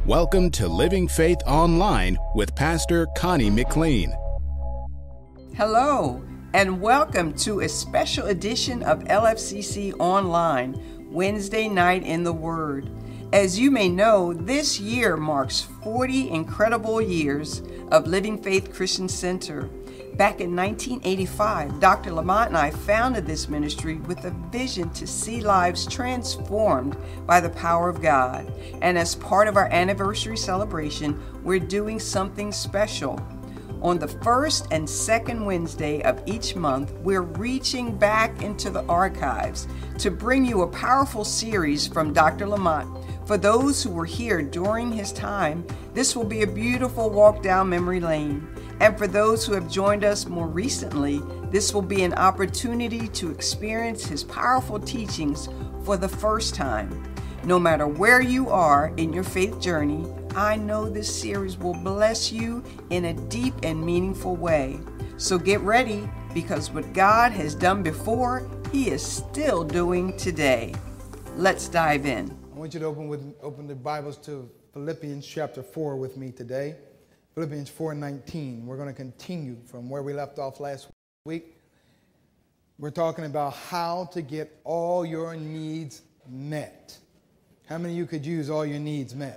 Welcome to Living Faith Online with Pastor Connie McLean. Hello, and welcome to a special edition of LFCC Online, Wednesday Night in the Word. As you may know, this year marks 40 incredible years of Living Faith Christian Center. Back in 1985, Dr. Lamont and I founded this ministry with a vision to see lives transformed by the power of God. And as part of our anniversary celebration, we're doing something special. On the first and second Wednesday of each month, we're reaching back into the archives to bring you a powerful series from Dr. Lamont. For those who were here during his time, this will be a beautiful walk down memory lane. And for those who have joined us more recently, this will be an opportunity to experience his powerful teachings for the first time. No matter where you are in your faith journey, I know this series will bless you in a deep and meaningful way. So get ready, because what God has done before, He is still doing today. Let's dive in. I want you to open the Bibles to Philippians chapter 4 with me today. Philippians 4:19. We're going to continue from where we left off last week. We're talking about how to get all your needs met. How many of you could use all your needs met?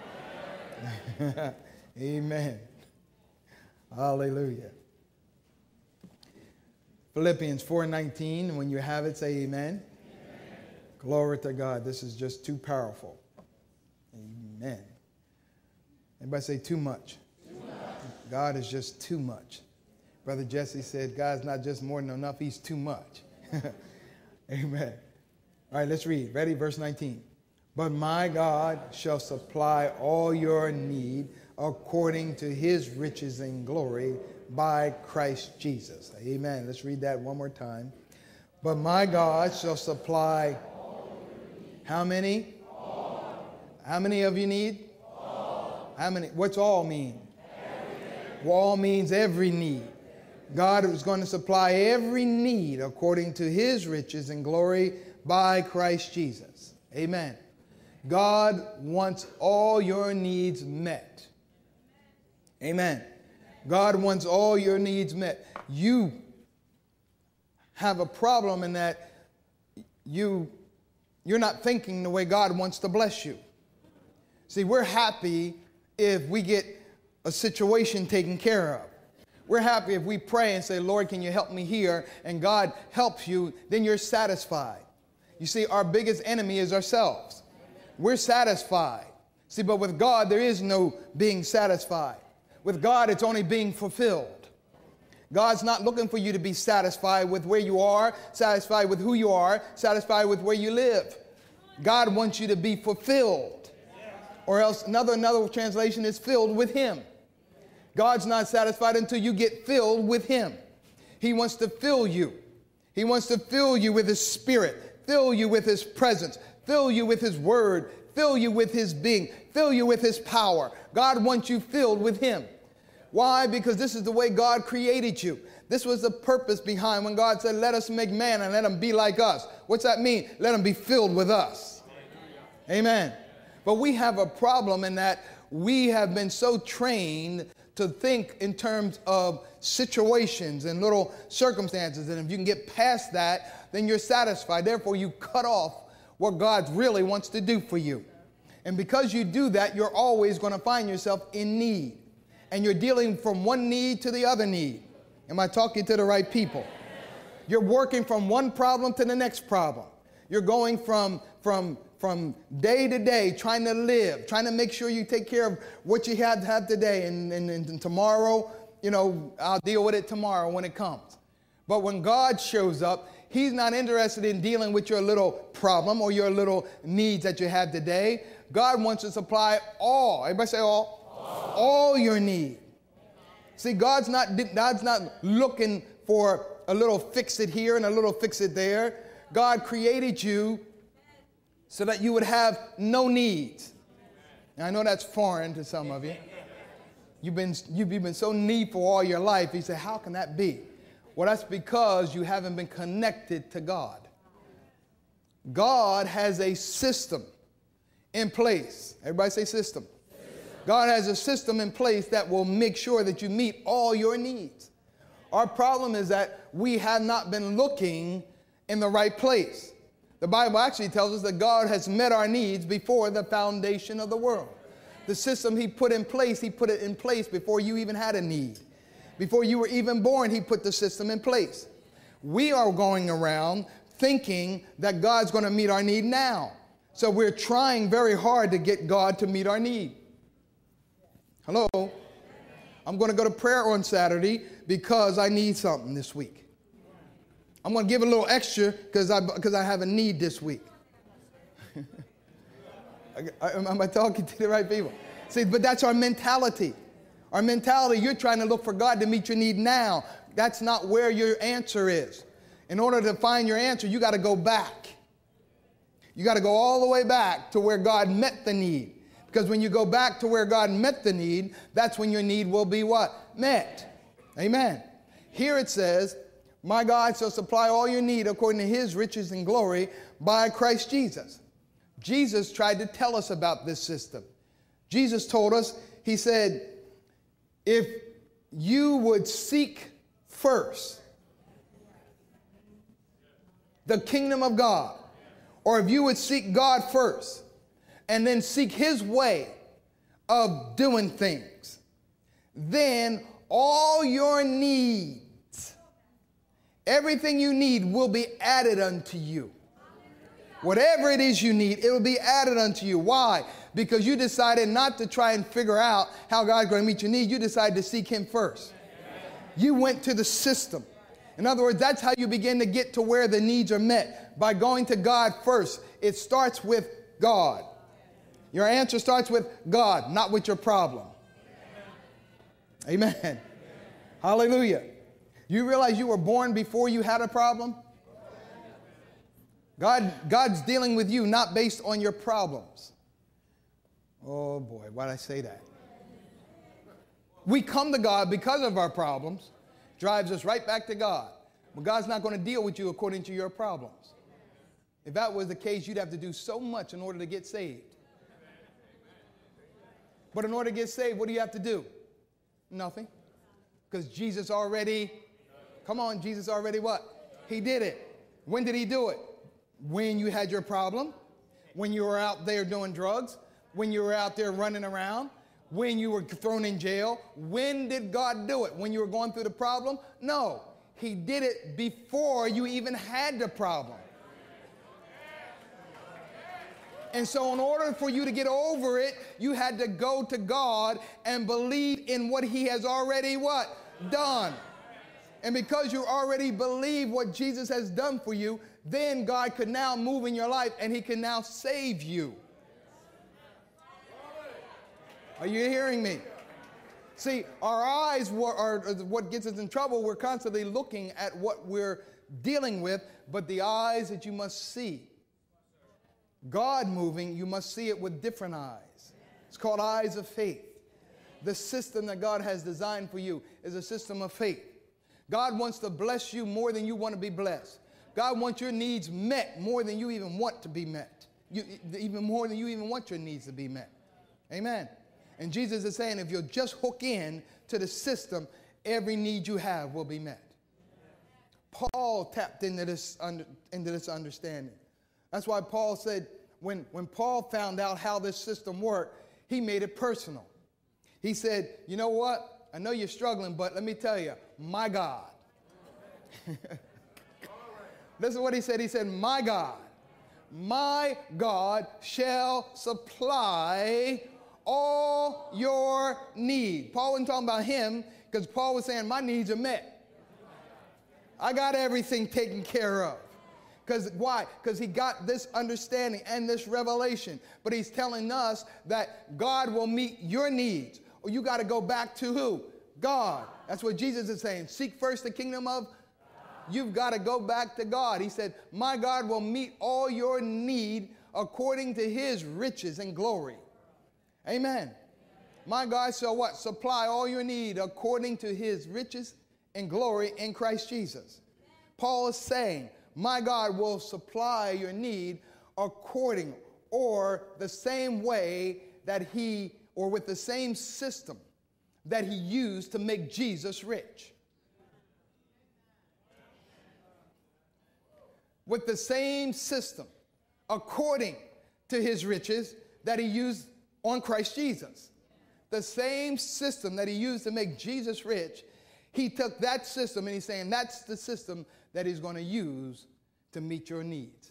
Amen. Hallelujah. Philippians 4:19. When you have it, say amen. Glory to God. This is just too powerful. Amen. Anybody say too much? God is just too much. Brother Jesse said, God's not just more than enough, He's too much. Amen. All right, let's read. Ready? Verse 19. But my God shall supply all your need according to His riches and glory by Christ Jesus. Amen. Let's read that one more time. But my God shall supply how many? All. How many of you need? All. How many? What's all mean? Everything. All means every need. God is going to supply every need according to His riches and glory by Christ Jesus. Amen. God wants all your needs met. Amen. God wants all your needs met. You have a problem in that you're not thinking the way God wants to bless you. See, we're happy if we get a situation taken care of. We're happy if we pray and say, Lord, can you help me here? And God helps you, then you're satisfied. You see, our biggest enemy is ourselves. We're satisfied. See, but with God, there is no being satisfied. With God, it's only being fulfilled. God's not looking for you to be satisfied with where you are, satisfied with who you are, satisfied with where you live. God wants you to be fulfilled. Or else another translation is filled with Him. God's not satisfied until you get filled with Him. He wants to fill you. He wants to fill you with His Spirit, fill you with His presence, fill you with His Word, fill you with His being, fill you with His power. God wants you filled with Him. Why? Because this is the way God created you. This was the purpose behind when God said, let us make man and let them be like us. What's that mean? Let them be filled with us. Amen. But we have a problem in that we have been so trained to think in terms of situations and little circumstances. And if you can get past that, then you're satisfied. Therefore, you cut off what God really wants to do for you. And because you do that, you're always going to find yourself in need. And you're dealing from one need to the other need. Am I talking to the right people? You're working from one problem to the next problem. You're going from day to day, trying to live, trying to make sure you take care of what you have today. And tomorrow, I'll deal with it tomorrow when it comes. But when God shows up, He's not interested in dealing with your little problem or your little needs that you have today. God wants to supply all. Everybody say all. All your need. See, God's not looking for a little fix it here and a little fix it there. God created you so that you would have no needs. Now, I know that's foreign to some of you. You've been so needful all your life. You say, how can that be? Well, that's because you haven't been connected to God. God has a system in place. Everybody say system. God has a system in place that will make sure that you meet all your needs. Our problem is that we have not been looking in the right place. The Bible actually tells us that God has met our needs before the foundation of the world. The system he put in place, he put it in place before you even had a need. Before you were even born, he put the system in place. We are going around thinking that God's going to meet our need now. So we're trying very hard to get God to meet our need. Hello? I'm going to go to prayer on Saturday because I need something this week. I'm going to give a little extra because I have a need this week. Am I talking to the right people? See, but that's our mentality. Our mentality, you're trying to look for God to meet your need now. That's not where your answer is. In order to find your answer, you got to go back. You got to go all the way back to where God met the need. Because when you go back to where God met the need, that's when your need will be what? Met. Amen. Here it says, my God shall supply all your need according to his riches and glory by Christ Jesus. Jesus tried to tell us about this system. Jesus told us, he said, if you would seek first the kingdom of God, or if you would seek God first and then seek his way of doing things, then all your needs, everything you need will be added unto you. Whatever it is you need, it will be added unto you. Why? Because you decided not to try and figure out how God's going to meet your need. You decided to seek him first. You went to the system. In other words, that's how you begin to get to where the needs are met, by going to God first. It starts with God. Your answer starts with God, not with your problem. Amen. Hallelujah. You realize you were born before you had a problem? God's dealing with you not based on your problems. Oh boy, why'd I say that? We come to God because of our problems, drives us right back to God. But God's not going to deal with you according to your problems. If that was the case, you'd have to do so much in order to get saved. But in order to get saved, what do you have to do? Nothing. Because Jesus already, come on, Jesus already what? He did it. When did he do it? When you had your problem, when you were out there doing drugs, when you were out there running around, when you were thrown in jail. When did God do it? When you were going through the problem? No, he did it before you even had the problem. And so in order for you to get over it, you had to go to God and believe in what he has already what? Done. And because you already believe what Jesus has done for you, then God could now move in your life and he can now save you. Are you hearing me? See, our eyes are what gets us in trouble. We're constantly looking at what we're dealing with, but the eyes that you must see. God moving, you must see it with different eyes. It's called eyes of faith. The system that God has designed for you is a system of faith. God wants to bless you more than you want to be blessed. God wants your needs met more than you even want to be met. Even more than you even want your needs to be met. Amen. And Jesus is saying if you'll just hook in to the system, every need you have will be met. Paul tapped into this understanding. That's why Paul said when Paul found out how this system worked, he made it personal. He said, you know what? I know you're struggling, but let me tell you, my God. This is what he said. He said, my God shall supply all your need. Paul wasn't talking about him because Paul was saying, my needs are met. I got everything taken care of. Because why? Because he got this understanding and this revelation. But he's telling us that God will meet your needs. Or you got to go back to who? God. That's what Jesus is saying. Seek first the kingdom of God. You've got to go back to God. He said, my God will meet all your need according to his riches and glory. Amen. My God shall what? Supply all your need according to his riches and glory in Christ Jesus. Paul is saying, my God will supply your need according or the same way that he or with the same system that he used to make Jesus rich. With the same system, according to his riches, that he used on Christ Jesus. The same system that he used to make Jesus rich, he took that system and he's saying that's the system that he's going to use to meet your needs.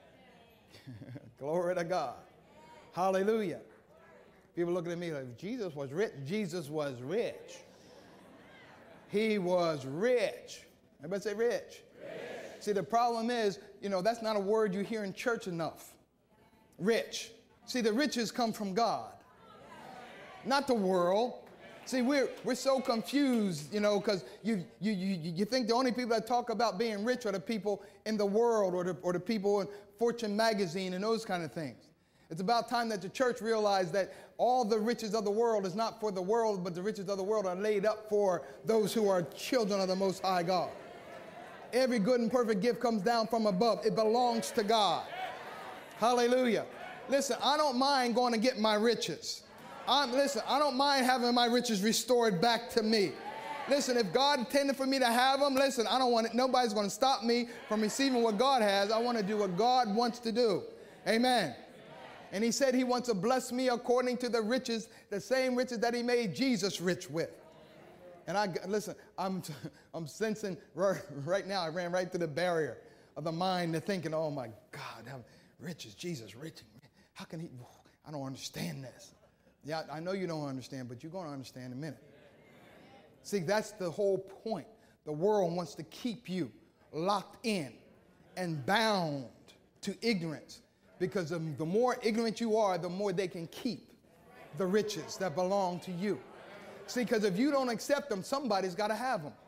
Glory to God. Hallelujah. People looking at me like, Jesus was rich. Jesus was rich. He was rich. Everybody say rich. Rich. See, the problem is, that's not a word you hear in church enough. Rich. See, the riches come from God, not the world. See, we're so confused, because you think the only people that talk about being rich are the people in the world or the people in Fortune magazine and those kind of things. It's about time that the church realized that all the riches of the world is not for the world, but the riches of the world are laid up for those who are children of the Most High God. Every good and perfect gift comes down from above. It belongs to God. Hallelujah. Listen, I don't mind going to get my riches. I don't mind having my riches restored back to me. Listen, if God intended for me to have them, listen, I don't want it. Nobody's going to stop me from receiving what God has. I want to do what God wants to do. Amen. And he said he wants to bless me according to the riches, the same riches that he made Jesus rich with. And I'm sensing right now, I ran right through the barrier of the mind to thinking, oh my God, riches, Jesus rich. How can he? I don't understand this. Yeah, I know you don't understand, but you're going to understand in a minute. See, that's the whole point. The world wants to keep you locked in and bound to ignorance, because the more ignorant you are, the more they can keep the riches that belong to you. See, because if you don't accept them, somebody's got to have them.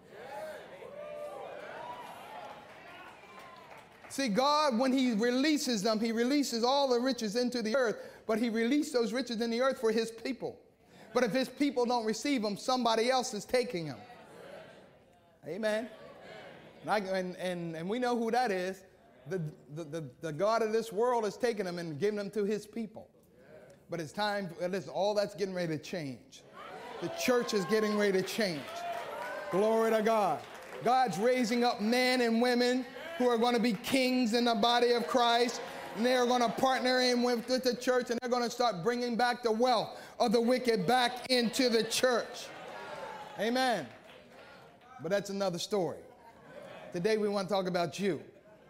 See, God, when he releases them, he releases all the riches into the earth, but he released those riches in the earth for his people. But if his people don't receive them, somebody else is taking them. Amen. And we know who that is. The God of this world is taking them and giving them to his people. But it's time, listen, all that's getting ready to change. The church is getting ready to change. Glory to God. God's raising up men and women who are going to be kings in the body of Christ. And they are going to partner in with the church, and they're going to start bringing back the wealth of the wicked back into the church. Amen. But that's another story. Today we want to talk about you.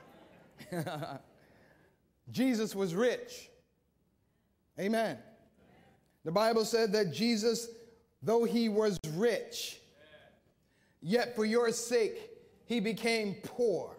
Jesus was rich. Amen. The Bible said that Jesus, though he was rich, yet for your sake he became poor.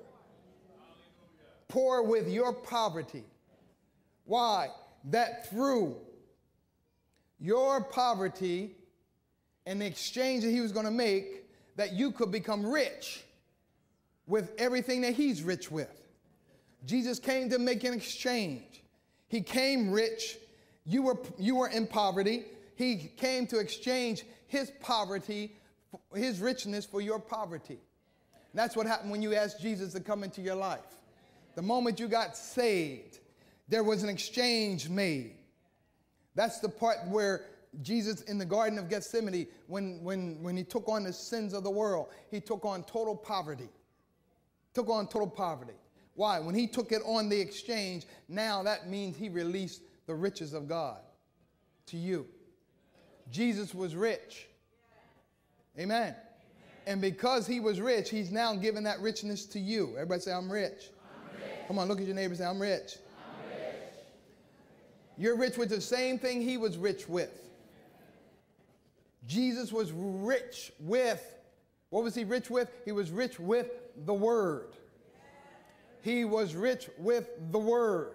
Poor with your poverty. Why? That through your poverty and the exchange that he was going to make, that you could become rich with everything that he's rich with. Jesus came to make an exchange. He came rich. You were in poverty. He came to exchange his poverty, his richness for your poverty. And that's what happened when you asked Jesus to come into your life. The moment you got saved, there was an exchange made. That's the part where Jesus in the Garden of Gethsemane, when he took on the sins of the world, he took on total poverty. Took on total poverty. Why? When he took it on the exchange, now that means he released the riches of God to you. Jesus was rich. Amen. And because he was rich, he's now giving that richness to you. Everybody say, I'm rich. Come on, look at your neighbor and say, I'm rich. I'm rich. You're rich with the same thing he was rich with. Jesus was rich with, what was he rich with? He was rich with the Word. He was rich with the Word.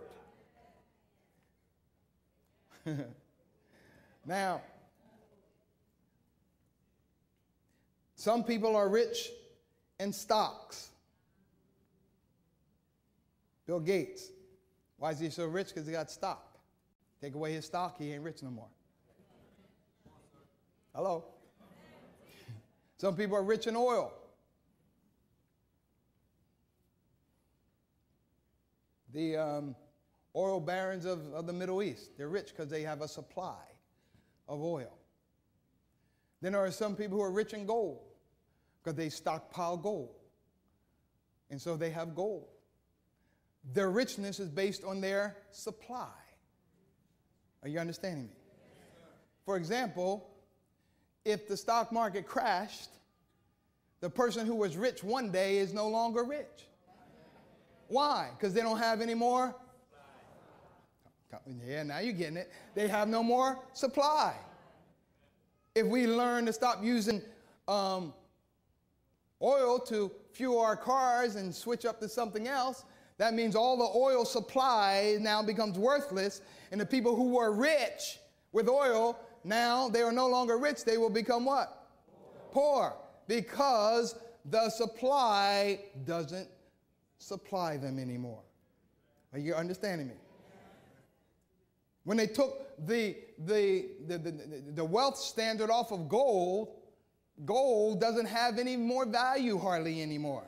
Now, some people are rich in stocks. Bill Gates. Why is he so rich? Because he got stock. Take away his stock, he ain't rich no more. Hello? Some people are rich in oil. The oil barons of the Middle East, they're rich because they have a supply. of oil. Then there are some people who are rich in gold because they stockpile gold. And so they have gold. Their richness is based on their supply. Are you understanding me? For example, if the stock market crashed, the person who was rich one day is no longer rich. Why? Because they don't have any more. Yeah, now you're getting it. They have no more supply. If we learn to stop using oil to fuel our cars and switch up to something else, that means all the oil supply now becomes worthless, and the people who were rich with oil, now they are no longer rich. They will become what? Poor. Because the supply doesn't supply them anymore. Are you understanding me? When they took the wealth standard off of gold, gold doesn't have any more value hardly anymore.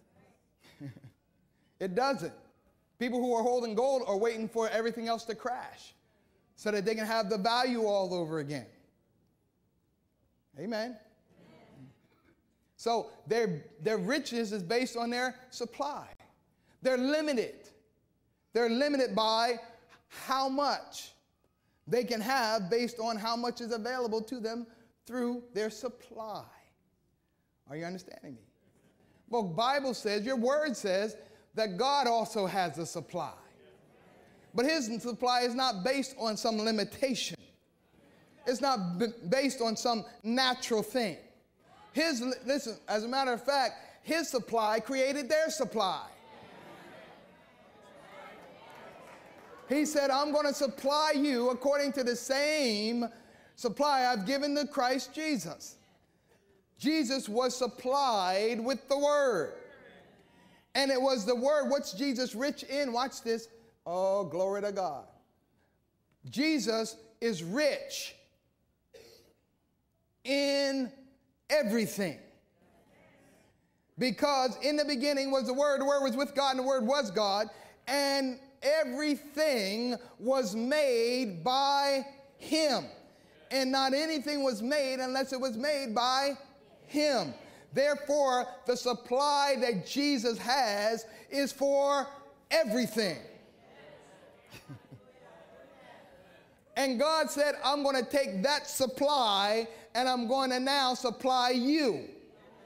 It doesn't. People who are holding gold are waiting for everything else to crash so that they can have the value all over again. Amen. So their riches is based on their supply. They're limited. They're limited by how much they can have based on how much is available to them through their supply. Are you understanding me? Well, Bible says, your word says that God also has a supply. But his supply is not based on some limitation. It's not based on some natural thing. Listen, as a matter of fact, his supply created their supply. He said, I'm going to supply you according to the same supply I've given to Christ Jesus. Jesus was supplied with the word. And it was the word. What's Jesus rich in? Watch this. Oh, glory to God. Jesus is rich in everything. Because in the beginning was the Word was with God, and the Word was God, and everything was made by him. And not anything was made unless it was made by him. Therefore, the supply that Jesus has is for everything. And God said, I'm going to take that supply and I'm going to now supply you.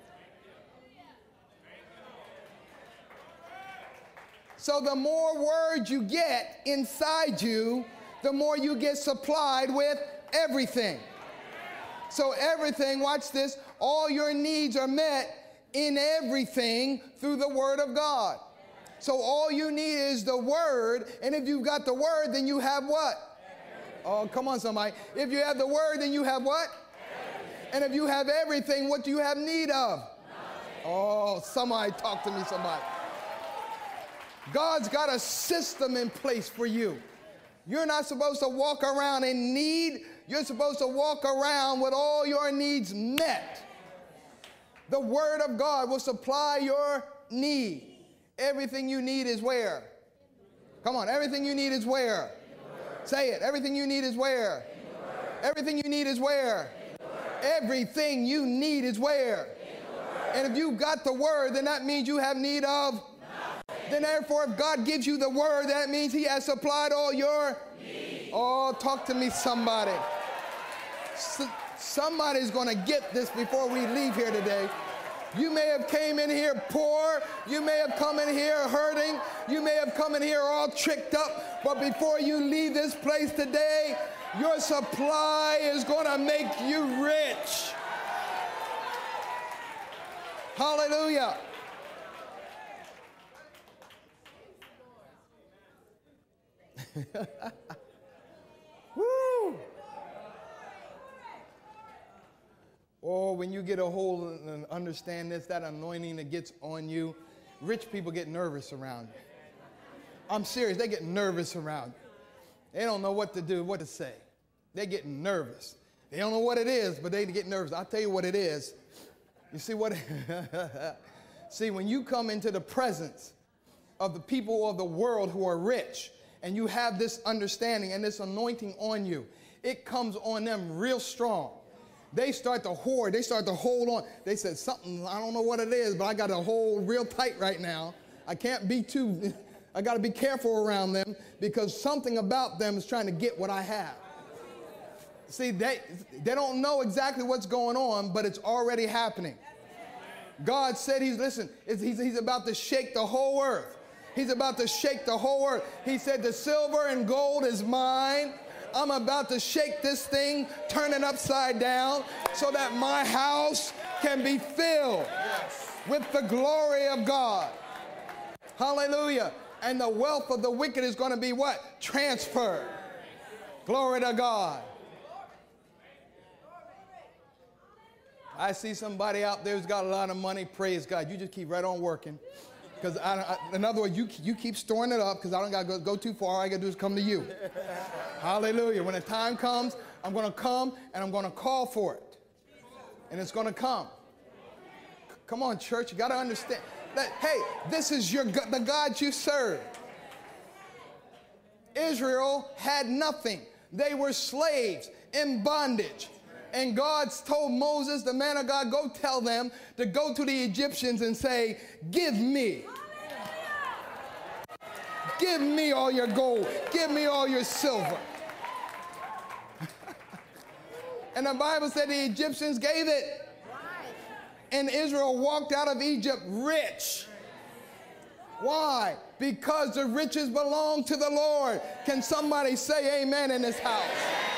So the more word you get inside you, the more you get supplied with everything. So everything, watch this, all your needs are met in everything through the word of God. So all you need is the word, and if you've got the word, then you have what? Oh, come on, somebody. If you have the word, then you have what? Everything. And if you have everything, what do you have need of? Nothing. Oh, somebody talk to me, somebody. God's got a system in place for you. You're not supposed to walk around in need. You're supposed to walk around with all your needs met. The word of God will supply your need. Everything you need is where? Come on, everything you need is where? Say it. Everything you need is where? Everything you need is where? Everything you need is where? And if you've got the word, then that means you have need of nothing. Then therefore, if God gives you the word, that means he has supplied all your needs. Oh, talk to me, somebody. Somebody's going to get this before we leave here today. You may have came in here poor. You may have come in here hurting. You may have come in here all tricked up. But before you leave this place today, your supply is going to make you rich. Hallelujah. Woo. Oh, when you get a hold and understand this, that anointing that gets on you, rich people get nervous around you. I'm serious. They get nervous around you. They don't know what to do, what to say. They get nervous. They don't know what it is, but they get nervous. I'll tell you what it is. You see what? See, when you come into the presence of the people of the world who are rich, and you have this understanding and this anointing on you, it comes on them real strong. They start to hoard. They start to hold on. They said something, I don't know what it is, but I got to hold real tight right now. I can't be too, I got to be careful around them because something about them is trying to get what I have. See, they don't know exactly what's going on, but it's already happening. God said he's about to shake the whole earth. He's about to shake the whole earth. He said, the silver and gold is mine. I'm about to shake this thing, turn it upside down so that my house can be filled with the glory of God. Hallelujah. And the wealth of the wicked is going to be what? Transferred. Glory to God. I see somebody out there who's got a lot of money. Praise God. You just keep right on working. Because in other words, you keep storing it up because I don't got to go too far. All I got to do is come to you. Hallelujah. When the time comes, I'm going to come and I'm going to call for it. And it's going to come. Come on, church. You got to understand that, hey, this is the God you serve. Israel had nothing. They were slaves in bondage. And God told Moses, the man of God, go tell them to go to the Egyptians and say, give me all your gold. Give me all your silver. And the Bible said the Egyptians gave it. And Israel walked out of Egypt rich. Why? Because the riches belong to the Lord. Can somebody say amen in this house?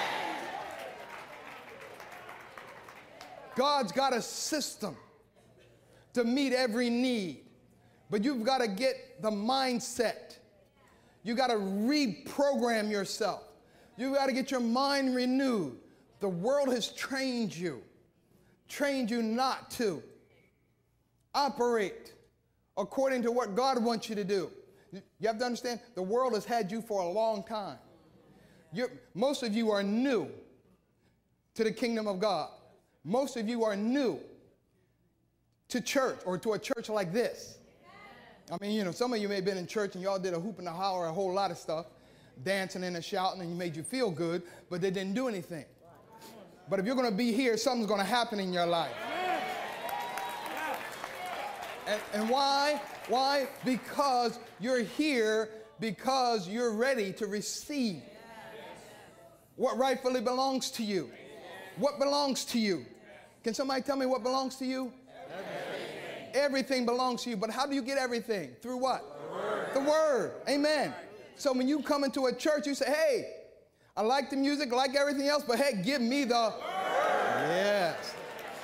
God's got a system to meet every need, but you've got to get the mindset. You got to reprogram yourself. You've got to get your mind renewed. The world has trained you not to operate according to what God wants you to do. You have to understand, the world has had you for a long time. Most of you are new to the kingdom of God. Most of you are new to church or to a church like this. I mean, some of you may have been in church and y'all did a hoop and a holler, a whole lot of stuff, dancing and shouting, and you made you feel good, but they didn't do anything. But if you're going to be here, something's going to happen in your life. And why? Why? Because you're here because you're ready to receive what rightfully belongs to you. What belongs to you? Can somebody tell me what belongs to you? Everything. Everything belongs to you. But how do you get everything? Through what? The Word. The Word. Amen. So when you come into a church, you say, hey, I like the music, I like everything else, but hey, give me the Word. Yes.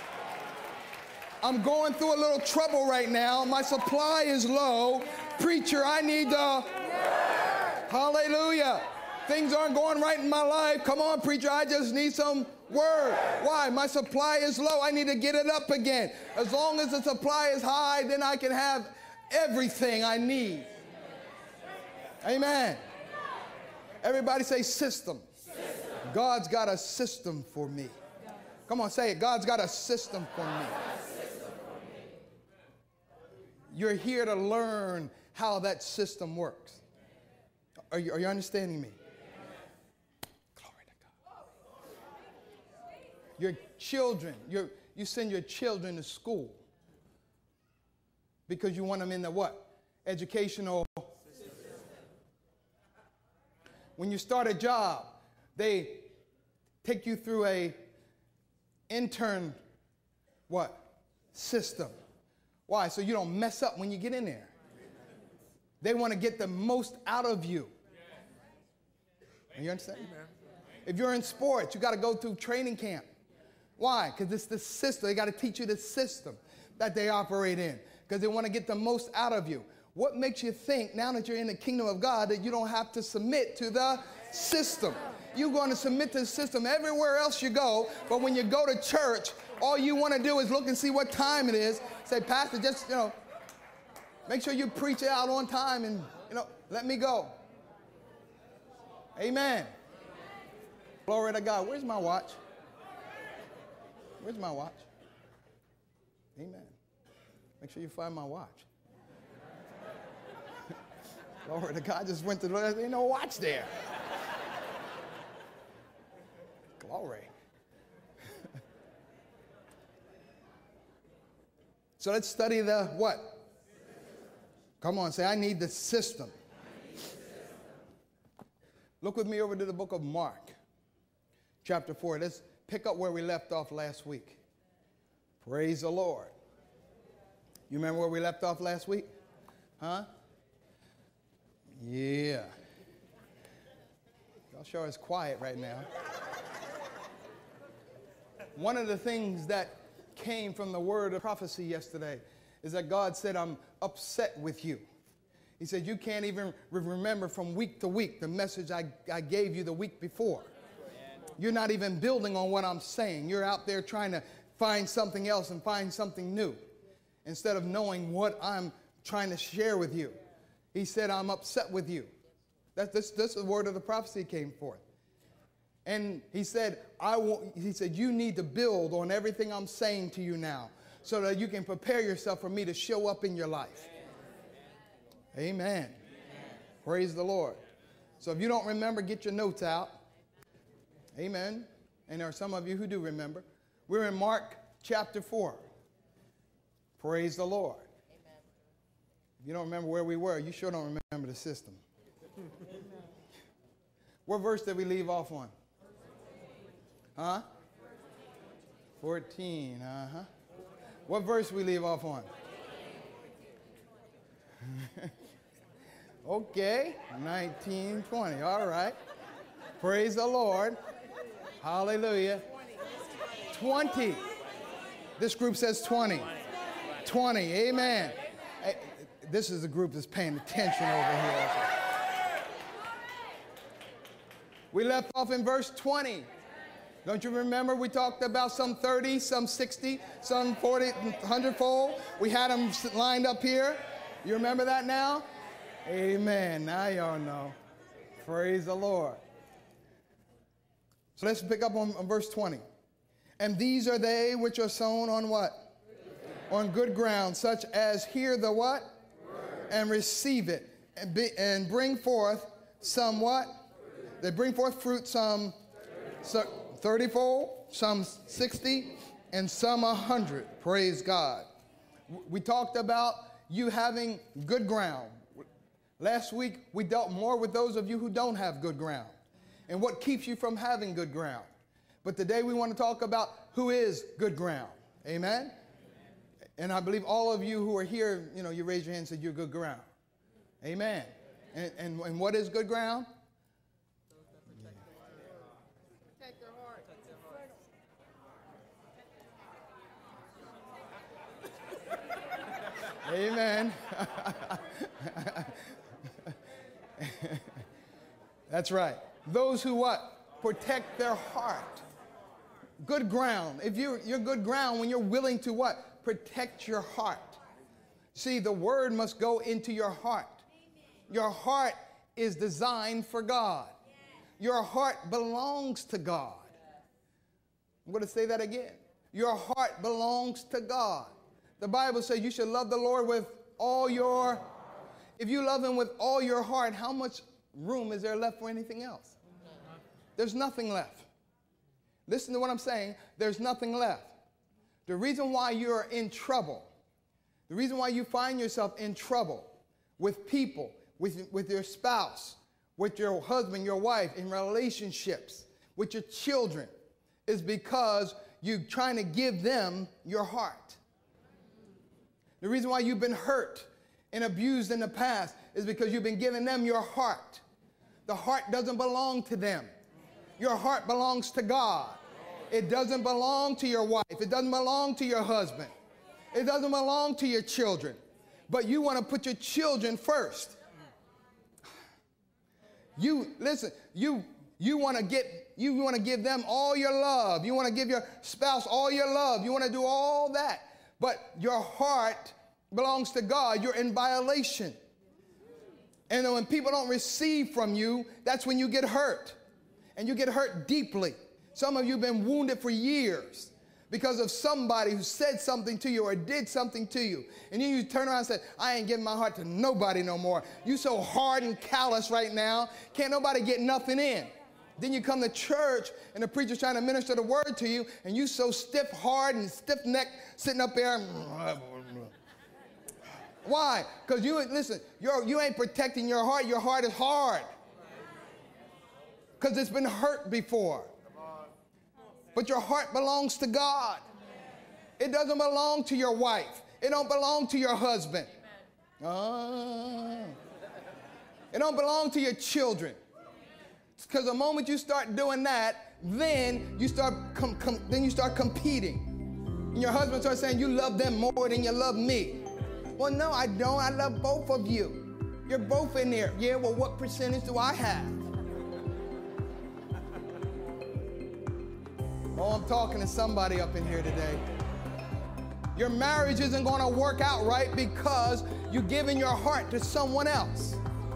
I'm going through a little trouble right now. My supply is low. Preacher, I need the Word. Hallelujah. Things aren't going right in my life. Come on, preacher, I just need some Word. Why? My supply is low. I need to get it up again. As long as the supply is high, then I can have everything I need. Amen. Everybody say system. God's got a system for me. Come on, say it. God's got a system for me. You're here to learn how that system works. Are you understanding me? Your children, you send your children to school because you want them in the what? Educational. When you start a job, they take you through a intern what? System. Why? So you don't mess up when you get in there. They want to get the most out of you. You understand? If you're in sports, you got to go through training camp. Why? Because it's the system. They got to teach you the system that they operate in because they want to get the most out of you. What makes you think now that you're in the kingdom of God that you don't have to submit to the system? You're going to submit to the system everywhere else you go, but when you go to church, all you want to do is look and see what time it is. Say, Pastor, just, make sure you preach it out on time and, let me go. Amen. Glory to God. Where's my watch? Where's my watch? Amen. Make sure you find my watch. Glory to God. I just went to the, there ain't no watch there. Glory. So let's study the what? Come on, say, I need the system. Look with me over to the book of Mark, chapter 4. Let's pick up where we left off last week. Praise the Lord. You remember where we left off last week? Huh? Yeah. Y'all sure it's quiet right now. One of the things that came from the word of prophecy yesterday is that God said, I'm upset with you. He said, you can't even remember from week to week the message I gave you the week before. You're not even building on what I'm saying. You're out there trying to find something else and find something new instead of knowing what I'm trying to share with you. He said, I'm upset with you. This is the word of the prophecy came forth. And he said, you need to build on everything I'm saying to you now so that you can prepare yourself for me to show up in your life. Amen. Amen. Praise the Lord. So if you don't remember, get your notes out. Amen. And there are some of you who do remember. We're in Mark chapter 4. Praise the Lord. Amen. If you don't remember where we were, you sure don't remember the system. What verse did we leave off on? Huh? 14. Uh-huh. What verse we leave off on? Okay. 19, 20. All right. Praise the Lord. Hallelujah. 20. This group says 20. 20. Amen. Hey, this is a group that's paying attention over here. We left off in verse 20. Don't you remember we talked about some 30, some 60, some 40, 100-fold? We had them lined up here. You remember that now? Amen. Now y'all know. Praise the Lord. So let's pick up on verse 20. And these are they which are sown on what? On good ground, such as hear the what? Word. And receive it. And bring forth some what? They bring forth fruit, some 30-fold, some 60, and some 100. Praise God. We talked about you having good ground. Last week, we dealt more with those of you who don't have good ground and what keeps you from having good ground. But today we want to talk about who is good ground. Amen? And I believe all of you who are here, you raised your hand and said you're good ground. Amen. And what is good ground? Amen. That's right. Those who what? Protect their heart. Good ground. If you're good ground when you're willing to what? Protect your heart. See, the word must go into your heart. Your heart is designed for God. Your heart belongs to God. I'm going to say that again. Your heart belongs to God. The Bible says you should love the Lord with all your... If you love him with all your heart, how much room is there left for anything else? There's nothing left. Listen to what I'm saying. There's nothing left. The reason why you're in trouble, the reason why you find yourself in trouble with people, with your spouse, with your husband, your wife, in relationships, with your children, is because you're trying to give them your heart. The reason why you've been hurt and abused in the past is because you've been giving them your heart. The heart doesn't belong to them. Your heart belongs to God. It doesn't belong to your wife. It doesn't belong to your husband. It doesn't belong to your children. But you want to put your children first. You want to give them all your love. You want to give your spouse all your love. You want to do all that. But your heart belongs to God. You're in violation. And when people don't receive from you, that's when you get hurt. And you get hurt deeply. Some of you have been wounded for years because of somebody who said something to you or did something to you. And then you turn around and say, I ain't giving my heart to nobody no more. You so hard and callous right now. Can't nobody get nothing in. Then you come to church and the preacher's trying to minister the word to you and you so stiff, hard, and stiff-necked sitting up there. Why? Because you ain't protecting your heart. Your heart is hard. Because it's been hurt before. But your heart belongs to God. It doesn't belong to your wife. It don't belong to your husband. It don't belong to your children. Because the moment you start doing that, then you start competing. And your husband starts saying you love them more than you love me. Well, no, I don't. I love both of you. You're both in there. Yeah, well, what percentage do I have? Oh, I'm talking to somebody up in here today. Your marriage isn't going to work out right because you're giving your heart to someone else.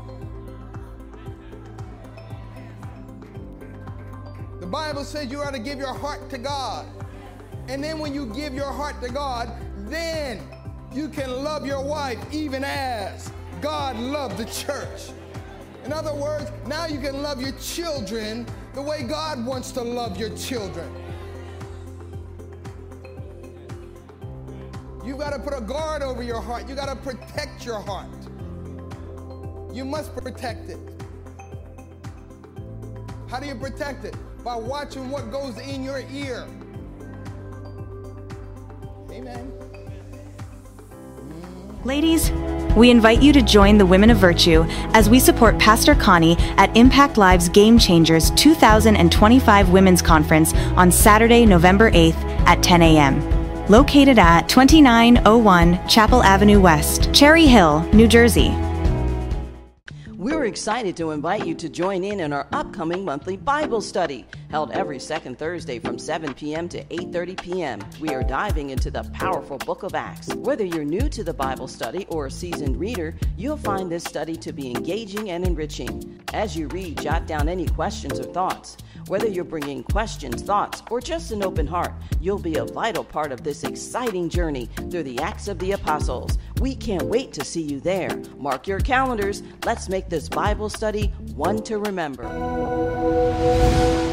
The Bible says you are to give your heart to God. And then when you give your heart to God, then you can love your wife even as God loved the church. In other words, now you can love your children the way God wants to love your children. You've got to put a guard over your heart. You've got to protect your heart. You must protect it. How do you protect it? By watching what goes in your ear. Amen. Ladies, we invite you to join the Women of Virtue as we support Pastor Connie at Impact Live's Game Changers 2025 Women's Conference on Saturday, November 8th at 10 a.m. Located at 2901 Chapel Avenue West, Cherry Hill, New Jersey. We're excited to invite you to join in our upcoming monthly Bible study, held every second Thursday from 7 p.m. to 8:30 p.m. We are diving into the powerful book of Acts. Whether you're new to the Bible study or a seasoned reader, you'll find this study to be engaging and enriching. As you read, jot down any questions or thoughts. Whether you're bringing questions, thoughts, or just an open heart, you'll be a vital part of this exciting journey through the Acts of the Apostles. We can't wait to see you there. Mark your calendars. Let's make this Bible study one to remember.